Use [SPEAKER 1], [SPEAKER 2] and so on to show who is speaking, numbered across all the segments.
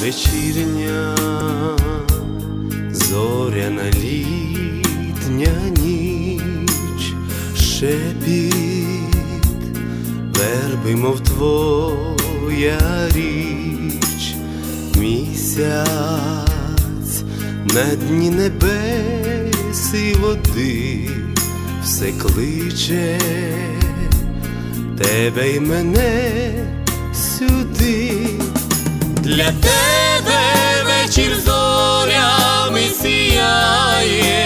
[SPEAKER 1] Вечірня зоряна літня ніч, шепіт верби, мов твоя річ, місяць на дні небес і води все кличе тебе й мене сюди. Для тебе вечір зорями сіяє,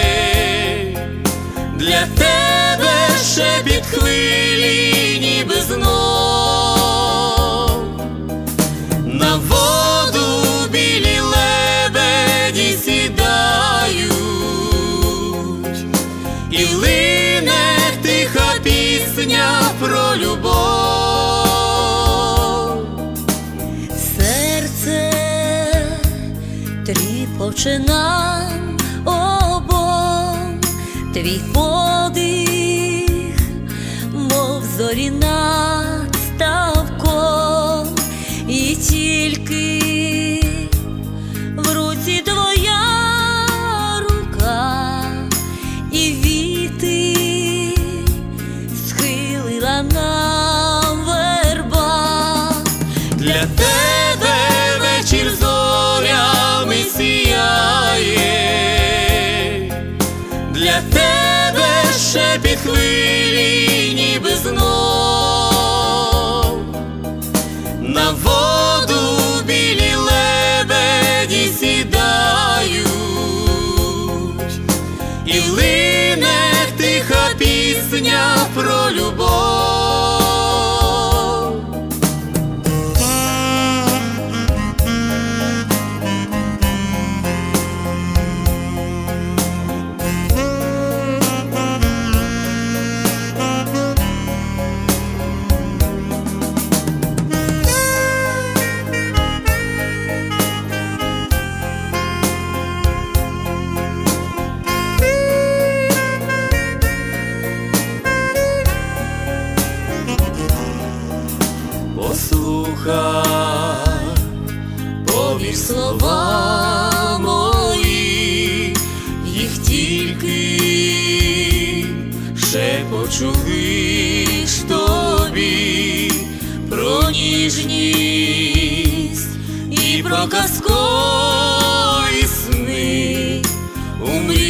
[SPEAKER 1] для тебе шепіт хвилі, ніби знов. На воду білі лебеді сідають, і лине тиха пісня про любов.
[SPEAKER 2] Тріпоче нам обом твій подих, мов зорі над ставком, і тільки в руці твоя рука, і віти схилила нам верба.
[SPEAKER 1] Для тебе вечір зорями сіяє, для тебе шепіт хвилі, ніби знов. На воду білі лебеді сідають, і лине тиха пісня про любов. Послухай, повір слова мої, їх тільки шепочу лиш тобі про ніжність і про казкові сни. У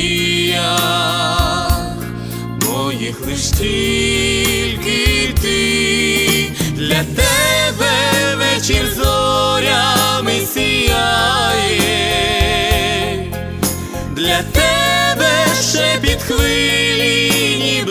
[SPEAKER 1] мріях моїх лиш тільки ти. Для тебе вечір зорями сіяє, для тебе шепіт хвилі,